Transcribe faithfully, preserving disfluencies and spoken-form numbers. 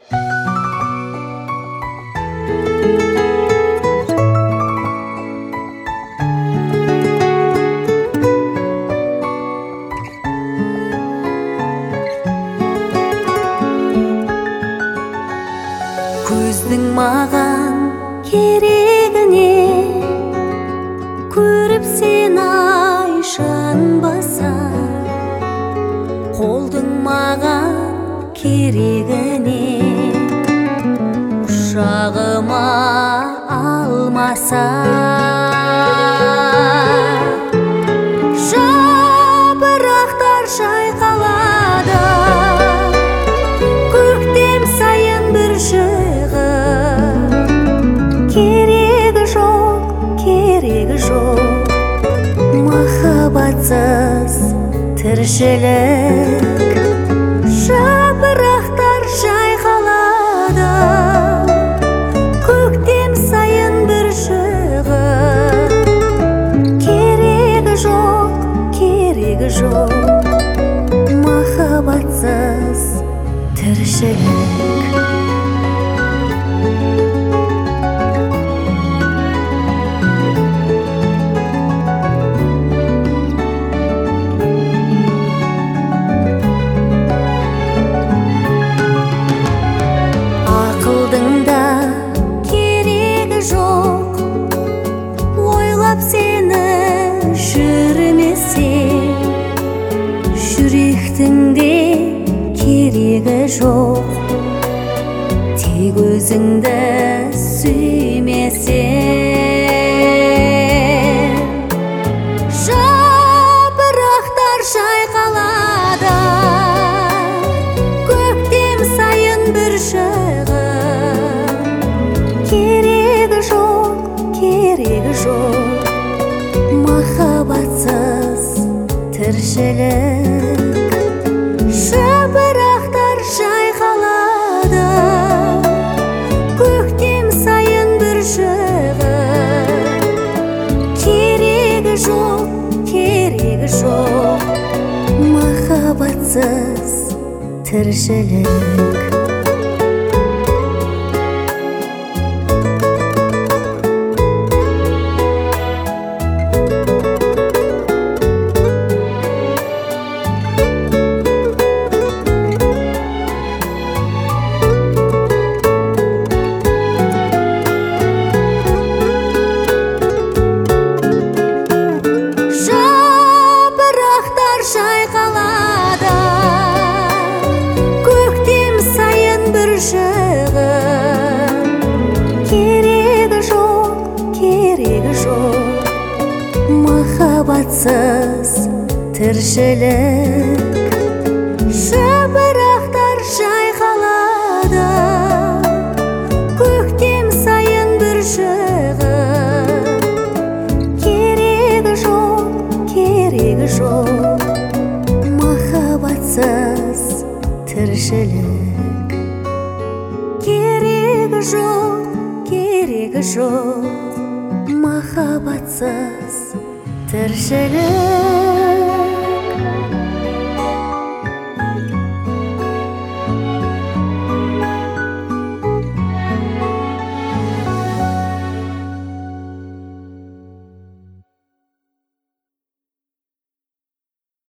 Көздің маған керегіне көріп сен айшанбаса, қолдың маған керегіне құшағыма алмаса, жапырақтар шайқалады көктем сайын бір шығып. Керегі жоқ, керегі жоқ махаббатсыз тіршілік. Жапырақтар жайқалады көктем сайын бір шығып. Керегі жоқ, керегі жоқ махаббатсыз тіршілік. Сені жүрмесе, жүректің де керегі жоқ. Тек өзіңді сүймесем, жапырақтар жайқалады көктем сайын бір шығып. Керегі жоқ, керегі жоқ махаббатсыз тіршілік. Жапырақтар жайқалады көктем сайын бір шығып. Керегі жоқ, керегі жоқ махаббатсыз тіршілік. Жайқалады көктем сайын бір шығып. Керегі жоқ, керегі жоқ махаббатсыз тіршілік. Жапырақтар жайқалады көктем сайын бір шығып. Керегі жоқ, керегі жоқ махаббатсыз тіршілік. Керегі жоқ, керегі жоқ махаббатсыз тіршілік.